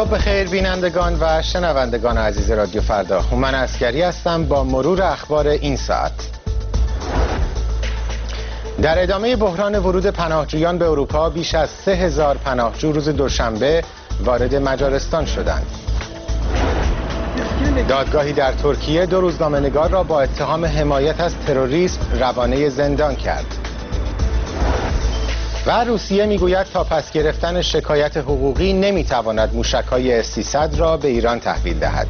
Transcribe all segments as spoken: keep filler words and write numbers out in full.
صبح بخیر بینندگان و شنوندگان عزیز رادیو فردا. هومن عسکری هستم با مرور اخبار این ساعت. در ادامه بحران ورود پناهجویان به اروپا، بیش از سه هزار پناهجو روز دوشنبه وارد مجارستان شدند. دادگاهی در ترکیه دو روزنامه‌نگار را با اتهام حمایت از تروریسم روانه زندان کرد. و روسیه میگوید تا پس گرفتن شکایت حقوقی نمیتواند موشک‌های اس سیصد را به ایران تحویل دهد.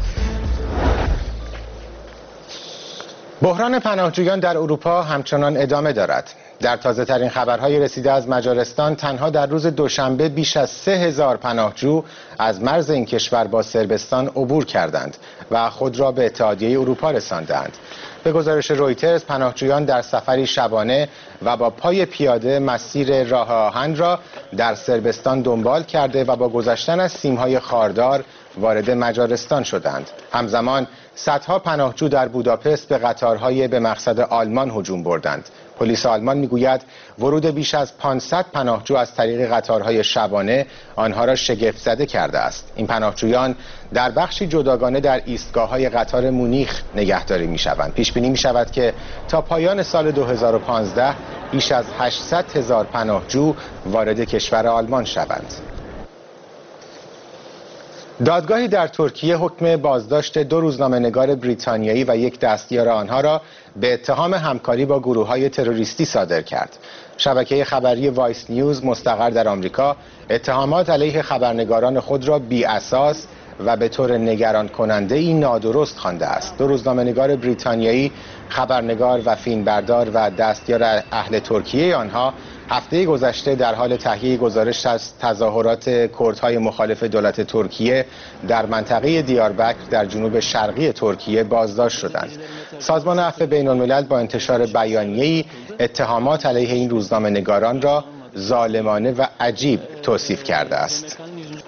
بحران پناهجویان در اروپا همچنان ادامه دارد. در تازه ترین خبرهای رسیده از مجارستان، تنها در روز دوشنبه بیش از سه هزار پناهجو از مرز این کشور با صربستان عبور کردند و خود را به اتحادیه اروپا رساندند. به گزارش رویترز، پناهجویان در سفری شبانه و با پای پیاده مسیر راه آهن را در صربستان دنبال کرده و با گذشتن از سیم‌های خاردار وارد مجارستان شدند. همزمان صدها پناهجو در بوداپست به قطارهای به مقصد آلمان هجوم بردند. پلیس آلمان میگوید ورود بیش از پانصد پناهجو از طریق قطارهای شبانه آنها را شگفت زده کرده است. این پناهجویان در بخشی جداگانه در ایستگاه‌های قطار مونیخ نگهداری می‌شوند. پیش بینی می‌شود که تا پایان سال دو هزار و پانزده بیش از هشتصد هزار پناهجو وارد کشور آلمان شوند. دادگاهی در ترکیه حکم بازداشت دو روزنامه‌نگار بریتانیایی و یک دستیار آنها را به اتهام همکاری با گروه‌های تروریستی صادر کرد. شبکه خبری وایس نیوز مستقر در آمریکا اتهامات علیه خبرنگاران خود را بی اساس و به طور نگران کننده ای نادرست خوانده است. دو روزنامه‌نگار بریتانیایی، خبرنگار و فیلمبردار و دستیار اهل ترکیه آنها، هفته گذشته در حال تهیه گزارش از تظاهرات کردهای مخالف دولت ترکیه در منطقه دیاربکر در جنوب شرقی ترکیه بازداشت شدند. سازمان عفو بین‌الملل با انتشار بیانیه‌ای اتهامات علیه این روزنامه‌نگاران را ظالمانه و عجیب توصیف کرده است.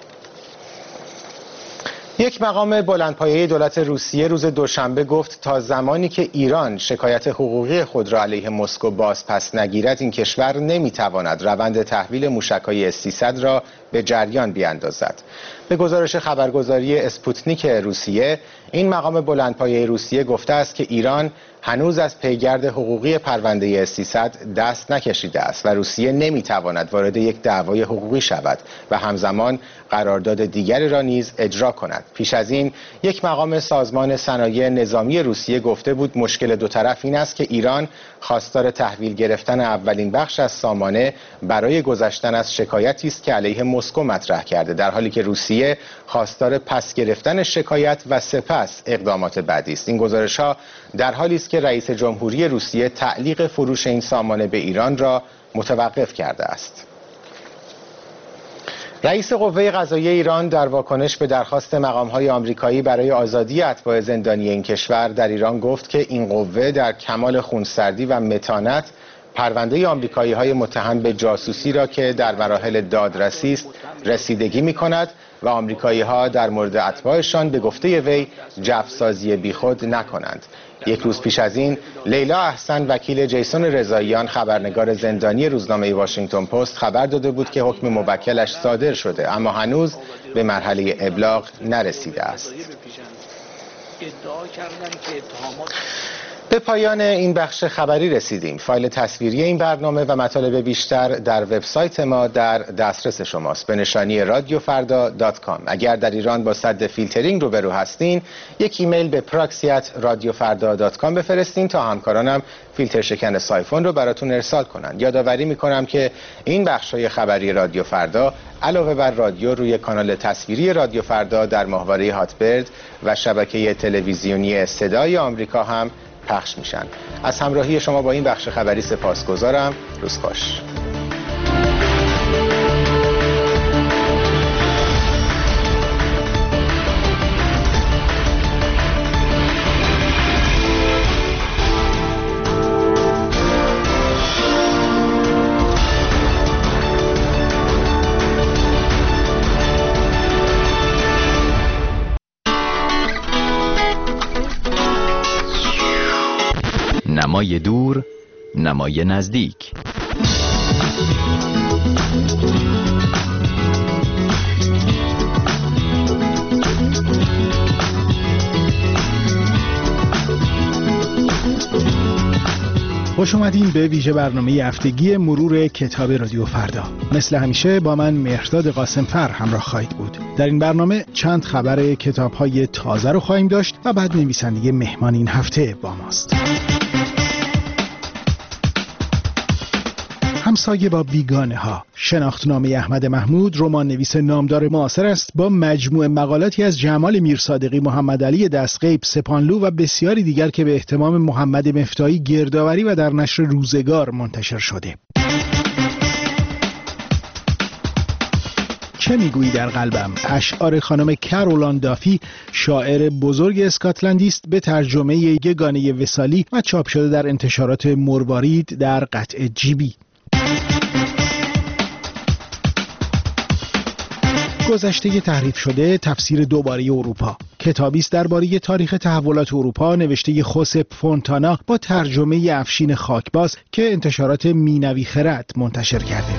یک مقام بلندپایه دولت روسیه روز دوشنبه گفت تا زمانی که ایران شکایت حقوقی خود را علیه مسکو باز پس نگیرد، این کشور نمیتواند روند تحویل موشک‌های اس سیصد را به جریان بیاندازد. به گزارش خبرگزاری اسپوتنیک روسیه، این مقام بلندپایه روسیه گفته است که ایران هنوز از پیگرد حقوقی پرونده اس سیصد دست نکشیده است و روسیه نمیتواند وارد یک دعوای حقوقی شود و همزمان قرارداد دیگری را نیز اجرا کند. پیش از این یک مقام سازمان صنایع نظامی روسیه گفته بود مشکل دو طرف این است که ایران خواستار تحویل گرفتن اولین بخش از سامانه برای گذشتن از شکایتی است که علیه مسکو مطرح کرده، در حالی که روسیه خواستار پس گرفتن شکایت و سپس اقدامات بعدی است. این گزارش‌ها در حالی است که رئیس جمهوری روسیه تعلیق فروش این سامانه به ایران را متوقف کرده است. رئیس قوه قضاییه ایران در واکنش به درخواست مقام‌های آمریکایی برای آزادی اتباع زندانی این کشور در ایران گفت که این قوه در کمال خونسردی و متانت پرونده آمریکایی‌های متهم به جاسوسی را که در مراحل دادرسی است رسیدگی می‌کند و آمریکایی‌ها در مورد اتباعشان به گفته وی جفسازی بیخود نکنند. یک روز پیش از این، لیلا احسن وکیل جیسون رضاییان، خبرنگار زندانی روزنامه واشنگتن پست، خبر داده بود که حکم موکلش صادر شده اما هنوز به مرحله ابلاغ نرسیده است. به پایان این بخش خبری رسیدیم. فایل تصویری این برنامه و مطالب بیشتر در وبسایت ما در دسترس شماست به نشانی رادیو فردا دات کام. اگر در ایران با سد فیلترینگ روبرو هستین، یک ایمیل به پراکسی ات رادیو فردا دات کام بفرستین تا همکارانم فیلتر شکن سایفون رو براتون ارسال کنند. یادآوری میکنم که این بخش‌های خبری رادیو فردا علاوه بر رادیو روی کانال تصویری رادیو فردا در ماهواره هاتبرد و شبکه تلویزیونی صدای آمریکا هم پخش میشن. از همراهی شما با این بخش خبری سپاسگزارم. روز خوش. نمای دور، نمای نزدیک. خوش اومدین به ویژه برنامه هفتگی مرور کتاب رادیو فردا. مثل همیشه با من مهرداد قاسمفر همراه خواهید بود. در این برنامه چند خبر کتاب‌های تازه رو خواهیم داشت و بعد نویسنده مهمان این هفته با ماست. همسایه با بیگانه ها، شناختنامه احمد محمود رمان نویس نامدار معاصر است با مجموعه مقالاتی از جمال میرصادقی، محمد علی دستغیب، سپانلو و بسیاری دیگر که به اهتمام محمد مفتاحی گردآوری و در نشر روزگار منتشر شده. چه میگویی در قلبم، اشعار خانم کرولان دافی، شاعر بزرگ اسکاتلندی است، به ترجمه یگانه وصالی و چاپ شده در انتشارات مروارید در قطع جیبی. گذشته تحریف شده، تفسیر دوباره اروپا، کتابی است درباره تاریخ تحولات اروپا نوشته خوسپ فونتانا با ترجمه افشین خاکباز که انتشارات مینوی خرد منتشر کرده.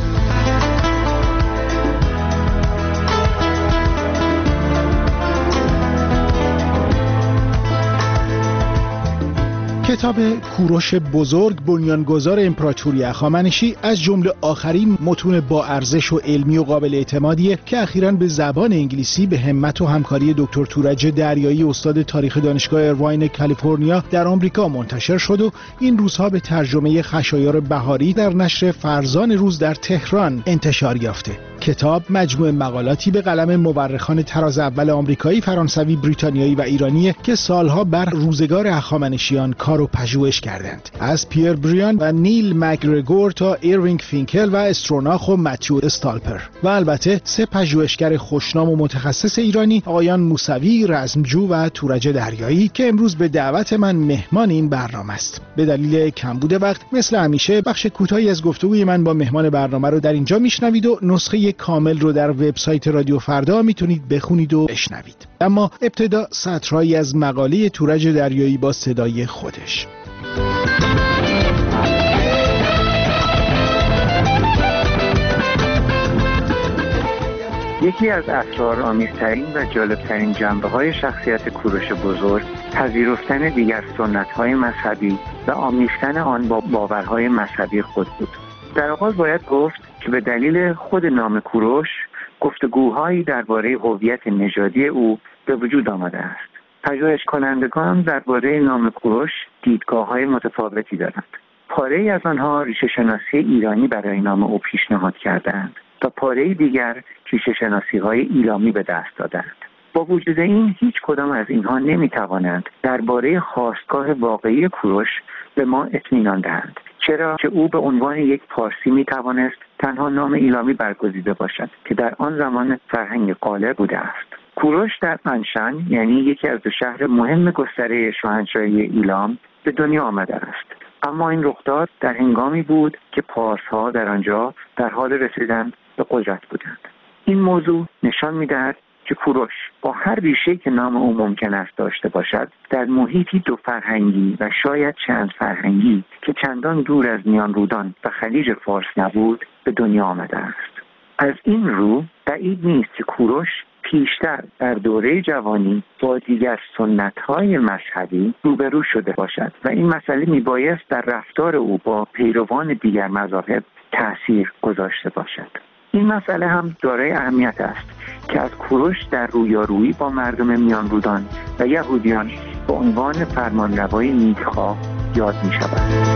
کتاب کوروش بزرگ، بنیانگذار امپراتوری هخامنشی، از جمله آخرین متون با ارزش و علمی و قابل اعتمادیه که اخیراً به زبان انگلیسی به همت و همکاری دکتر تورج دریایی، استاد تاریخ دانشگاه ارواین کالیفرنیا در آمریکا منتشر شد و این روزها به ترجمه خشایار بهاری در نشر فرزان روز در تهران انتشار یافته. کتاب مجموعه مقالاتی به قلم مورخان تراز اول آمریکایی، فرانسوی، بریتانیایی و ایرانیه که سالها بر روزگار هخامنشیان کار و پژوهش کردند. از پیر بریان و نیل مکگرگور تا ایروینگ فینکل و استروناخ و متیو استالپر و البته سه پژوهشگر خوشنام و متخصص ایرانی، آقایان موسوی، رزمجو و تورج دریایی که امروز به دعوت من مهمان این برنامه است. به دلیل کمبود وقت مثل همیشه بخش کوتاهی از گفتگوی من با مهمان برنامه رو در اینجا میشنوید و نسخه کامل رو در وبسایت رادیو فردا میتونید بخونید و بشنوید. اما ابتدا سطرهایی از مقاله تورج دریایی با صدای خودش. یکی از اسرارآمیزترین و جالبترین جنبه‌های شخصیت کوروش بزرگ پذیرفتن دیگر سنت‌های مذهبی و آمیختن آن با باورهای مذهبی خود بود. در آغاز باید گفت که به دلیل خود نام کوروش گفتگوهایی درباره هویت نژادی او به وجود آمده است. پژوهش کنندگان درباره نام کوروش دیدگاه‌های متفاوتی دارند. پاره‌ای از آنها ریشه شناسی ایرانی برای نام او پیشنهاد کردند و پاره دیگر ریشه شناسی‌های ایلامی به دست دادند. با وجود این هیچ کدام از اینها نمی‌توانند درباره خاستگاه واقعی کوروش به ما اطمینان دهند، چرا که او به عنوان یک پارسی می‌توانست تنها نام ایلامی برگزیده باشد که در آن زمان فرهنگ غالب بوده است. کوروش در منشن، یعنی یکی از دو شهر مهم گستره شاهنشاهی ایلام، به دنیا آمده است. اما این رخداد در هنگامی بود که پارس‌ها در آنجا در حال رسیدن به قدرت بودند. این موضوع نشان می‌دهد که کوروش با هر ریشه‌ای که نام او ممکن است داشته باشد، در محیطی دو فرهنگی و شاید چند فرهنگی که چندان دور از میان رودان و خلیج فارس نبود به دنیا آمده است. از این رو بعید نیست که کوروش پیشتر در دوره جوانی با دیگر سنت‌های مذهبی روبرو شده باشد و این مسئله میبایست در رفتار او با پیروان دیگر مذاهب تأثیر گذاشته باشد. این مسئله هم دارای اهمیت است که از کوروش در رویارویی با مردم میان رودان و یهودیان به عنوان فرمانروای نیکخواه یاد می شود.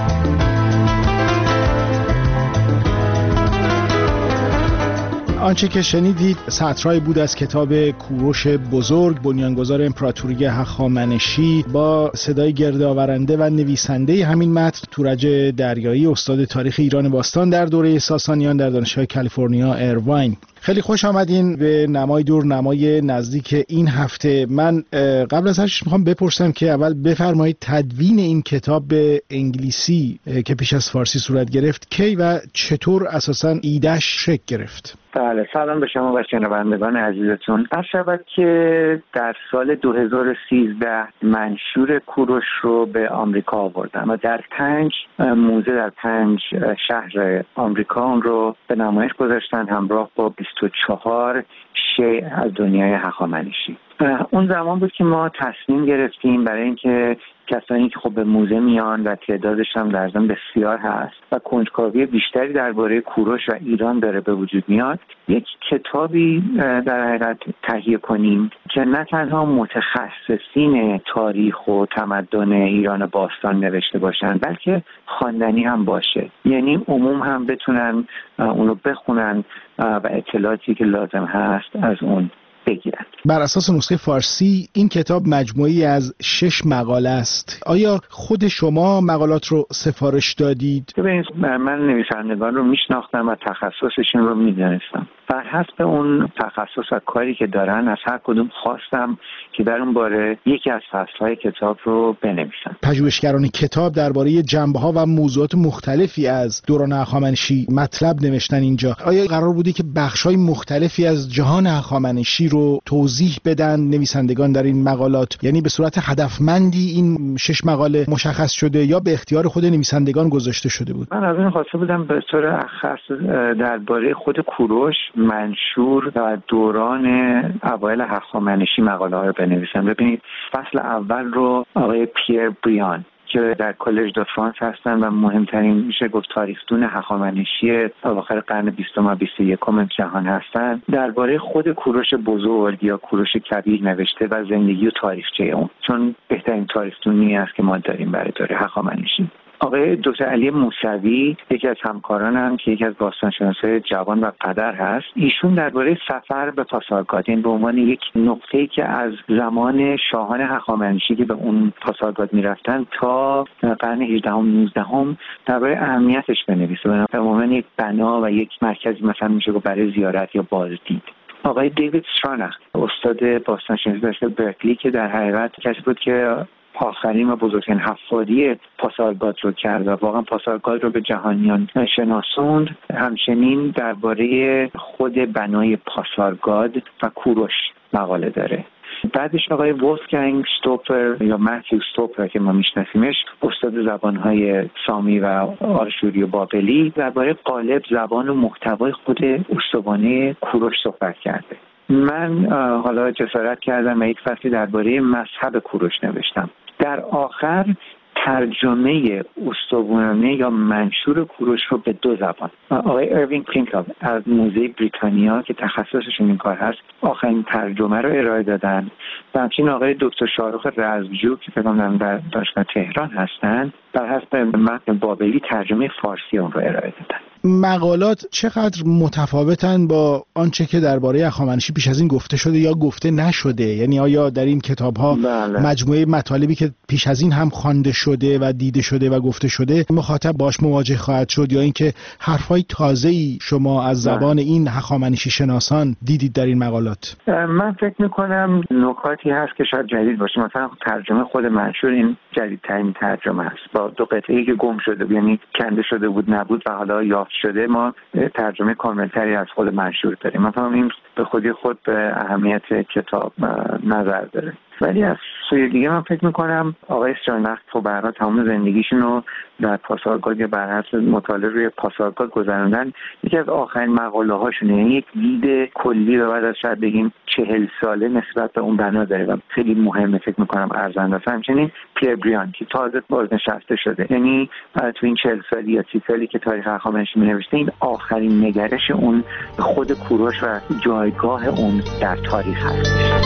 آنچه که شنیدید سطرهایی بود از کتاب کوروش بزرگ، بنیانگذار امپراتوری هخامنشی، با صدای گردآورنده و نویسنده همین متن تورج دریایی، استاد تاریخ ایران باستان در دوره ساسانیان در دانشگاه کالیفرنیا ارواین. خیلی خوش آمدین به نمای دور نمای نزدیک این هفته. من قبل از هر چیز میخوام بپرسم که اول بفرمایید تدوین این کتاب به انگلیسی که پیش از فارسی صورت گرفت کی و چطور اساساً ایده‌اش شکل گرفت؟ بله، سلام به شما و شنوندگان عزیزتون. عرض شود که در سال دو هزار و سیزده منشور کوروش رو به آمریکا آوردم و در پنج موزه در پنج شهر آمریکا اون رو به نمایش گذاشتن همراه با بیست و چهار شیء از دنیای هخامنشی. اون زمان بود که ما تصمیم گرفتیم برای اینکه کسانی که خب به موزه میان و تعدادش هم در ضمن بسیار هست و کنجکاوی بیشتری درباره کوروش و ایران داره به وجود میاد، یک کتابی در حقیقت تهیه کنیم که نه تنها متخصصین تاریخ و تمدن ایران باستان نوشته باشن، بلکه خواندنی هم باشه، یعنی عموم هم بتونن اونو بخونن و اطلاعاتی که لازم هست از اون بگیرند. بر اساس نسخه فارسی این کتاب مجموعی از شش مقاله است. آیا خود شما مقالات رو سفارش دادید؟ ببینید، من نویسندگان رو میشناختم و تخصصشون رو میدونستم. بر حسب اون تخصص و کاری که دارن از هر کدوم خواستم که در اون باره یکی از فصل‌های کتاب رو بنویسن. پژوهشگران کتاب درباره جنبه‌ها و موضوعات مختلفی از دوران هخامنشی مطلب نوشتن اینجا. آیا قرار بوده که بخش‌های مختلفی از جهان هخامنشی رو توضیح بدن نویسندگان در این مقالات؟ یعنی به صورت هدفمندی این شش مقاله مشخص شده یا به اختیار خود نویسندگان گذاشته شده بود؟ من از این خواسته بودم به طور اخص درباره خود کوروش، منشور و دوران اوایل هخامنشی مقاله ها رو بنویسم. ببینید، فصل اول رو آقای پیر بریان که در کالج دو فرانس هستن و مهمترین میشه گفت تاریخ‌دون هخامنشی اواخر قرن بیستم و بیست و یکم جهان هستن، درباره خود کوروش بزرگ یا کوروش کبیر نوشته و زندگی و تاریخچه اون، چون بهترین تاریخ‌دونی است که ما داریم برای دوره هخامنشی. آقای دکتر علی موسوی یکی از همکارانم که یکی از باستانشناسای جوان و قدر هست، ایشون درباره سفر به پاسارگاد، این به عنوان یک نقطه‌ای که از زمان شاهان هخامنشی که به اون پاسارگاد میرفتن تا قرن هجدهم نوزدهم درباره اهمیتش بنویسه، به عنوان یک بنا و یک مرکزی مثلا میشه برای زیارت یا بازدید. آقای دیوید استراناخ، استاد باستانشناسی دانشگاه برکلی که در حقیقت کسی بود که آخرین و بزرگترین حفاری پاسارگاد رو کرد و واقعا پاسارگاد رو به جهانیان شناسوند. همچنین درباره خود بنای پاسارگاد و کوروش مقاله داره. بعدش آقای وولفگانگ شتوپر یا متیو شتوپر که ما میشناسیمش، استاد زبانهای سامی و آشوری و بابلی، درباره قالب، زبان و محتوای خود استوانه کوروش صحبت کرده. من حالا جسارت کردم و یک فصلی درباره مذهب کوروش نوشتم. در آخر ترجمه استوانه یا منشور کوروش رو به دو زبان آقای اروین پینکل از موزه بریتانیا که تخصصشون این کار هست آخرین ترجمه رو ارائه دادن و همچنین آقای دکتر شاهرخ رزمجو که فکر کنم در دانشگاه تهران هستن بر حسب متن بابلی ترجمه فارسی اون رو ارائه دادن. مقالات چقدر متفاوتن با آنچه که درباره هخامنشی پیش از این گفته شده یا گفته نشده؟ یعنی آیا در این کتاب‌ها بله. مجموعه مطالبی که پیش از این هم خوانده شده و دیده شده و گفته شده مخاطب باش مواجه خواهد شد یا اینکه حرفای تازه‌ای شما از زبان بله. این هخامنشی شناسان دیدید در این مقالات؟ من فکر می‌کنم نکاتی هست که شاید جدید باشه. مثلا ترجمه خود منشور این جدیدترین ترجمه است با دو قطعه‌ای که گم شده، یعنی کنده شده بود نبود و حالا یافت شده. ما ترجمه کاملتری از خود منشور داریم. مثلا این به خودی خود به اهمیت کتاب نظر داره. ولی از سوی دیگه من فکر میکنم آقای استراناخ تو برای تمام زندگیشون رو در پاسارگاد یا بر حسب مطالعه روی پاسارگاد گذروندن. یکی از آخرین مقاله هاشونه، یعنی یک دید کلی و بعد از شاید بگیم چهل ساله نسبت به اون بنا داره و خیلی مهمه فکر میکنم ارزنده است. همچنین پیر بریان که تازه بازنشسته شده، یعنی تو این چهل سالی یا سی سالی که تاریخ هخامنشی می‌نوشته این آخرین نگرش اون خود کوروش و جایگاه اون در تاریخ هست.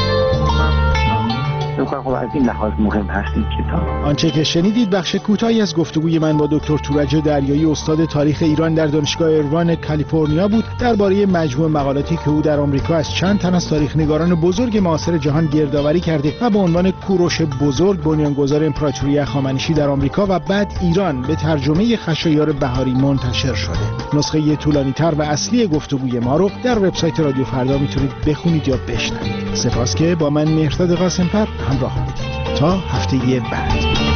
خب از این لحاظ مهم هست این کتاب. آنچه که شنیدید بخش کوتاهی از گفتگوی من با دکتر تورج دریایی استاد تاریخ ایران در دانشگاه ایروان کالیفرنیا بود درباره مجموع مقالاتی که او در آمریکا از چند تن از تاریخ‌نگاران بزرگ معاصر جهان گردآوری کرده و با عنوان کوروش بزرگ بنیانگذار امپراتوری هخامنشی در آمریکا و بعد ایران به ترجمه خشایار بهاری منتشر شده. نسخه طولانی‌تر و اصلی گفتگوی ما رو در وبسایت رادیو فردا میتونید بخونید یا بشنوید. سپاس که با من مهرداد قاسم‌فر همراه بودید. تا هفته بعد.